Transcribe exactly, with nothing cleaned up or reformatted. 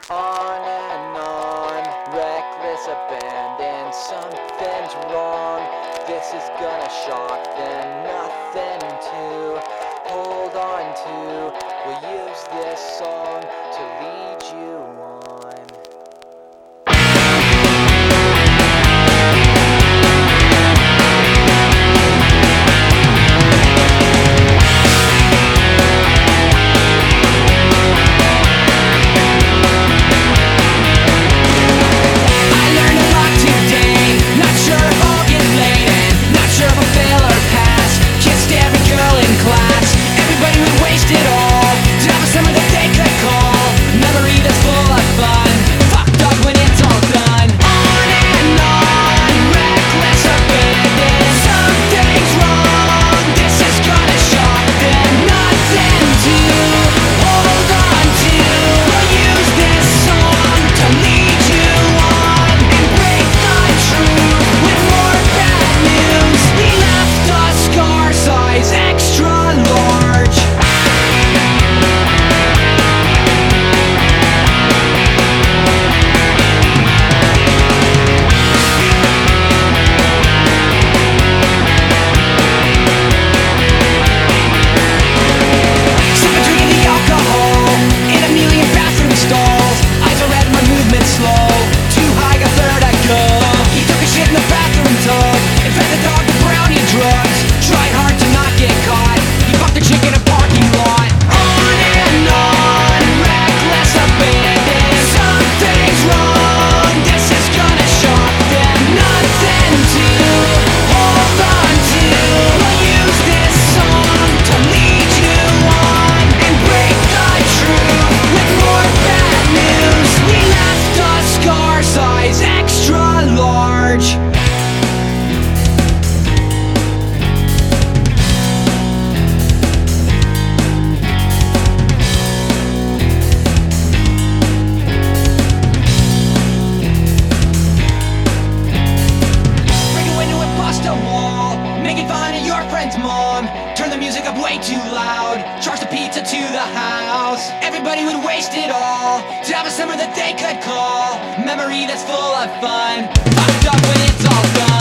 On and on, reckless abandon. Something's wrong, this is gonna shock them. Nothing to hold on to. We'll use this song to lead you on. Mom, turn the music up way too loud. Charge the pizza to the house. Everybody would waste it all to have a summer that they could call memory that's full of fun. Fucked up when it's all done.